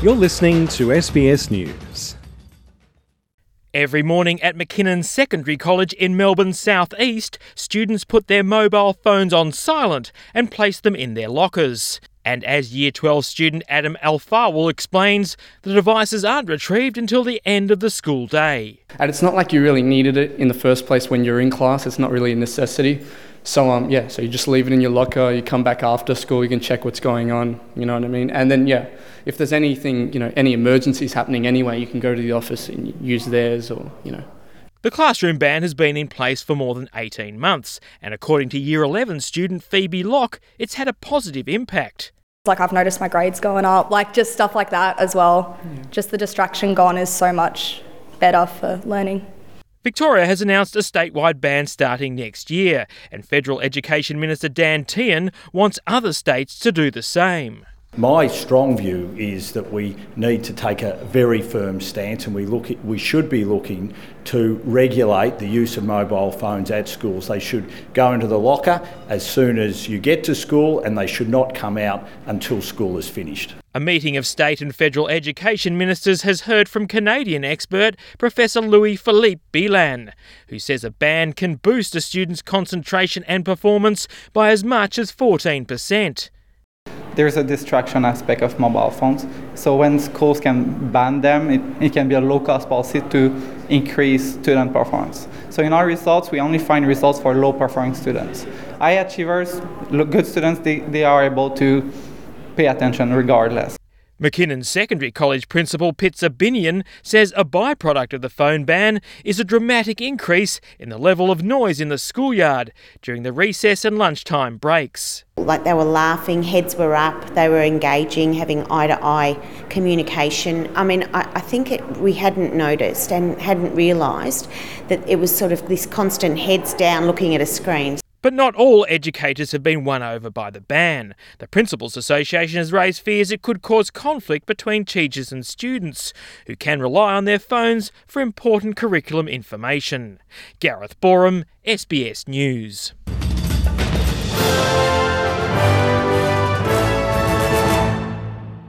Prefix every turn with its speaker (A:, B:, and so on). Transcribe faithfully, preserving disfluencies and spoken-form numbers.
A: You're listening to S B S News.
B: Every morning at Mackinnon Secondary College in Melbourne's South East, students put their mobile phones on silent and place them in their lockers. And as Year twelve student Adam Alfawal explains, the devices aren't retrieved until the end of the school day.
C: And it's not like you really needed it in the first place when you're in class. It's not really a necessity. So um yeah, so you just leave it in your locker, you come back after school, you can check what's going on, you know what I mean? And then yeah, if there's anything, you know, any emergencies happening anyway, you can go to the office and use theirs or, you know.
B: The classroom ban has been in place for more than eighteen months, and according to Year eleven student Phoebe Locke, it's had a positive impact.
D: Like I've noticed my grades going up, like just stuff like that as well. Yeah. Just the distraction gone is so much better for learning.
B: Victoria has announced a statewide ban starting next year, and Federal Education Minister Dan Tehan wants other states to do the same.
E: My strong view is that we need to take a very firm stance, and we look at, we should be looking to regulate the use of mobile phones at schools. They should go into the locker as soon as you get to school, and they should not come out until school is finished.
B: A meeting of state and federal education ministers has heard from Canadian expert Professor Louis-Philippe Bilan, who says a ban can boost a student's concentration and performance by as much as fourteen percent.
F: There's a distraction aspect of mobile phones. So when schools can ban them, it, it can be a low-cost policy to increase student performance. So in our results, we only find results for low-performing students. High achievers, good students, they, they are able to pay attention regardless.
B: Mackinnon Secondary College Principal Pitzer Binion says a byproduct of the phone ban is a dramatic increase in the level of noise in the schoolyard during the recess and lunchtime breaks.
G: Like they were laughing, heads were up, they were engaging, having eye-to-eye communication. I mean, I, I think it, we hadn't noticed and hadn't realised that it was sort of this constant heads down looking at a screen.
B: But not all educators have been won over by the ban. The Principals Association has raised fears it could cause conflict between teachers and students, who can rely on their phones for important curriculum information. Gareth Borum, S B S News.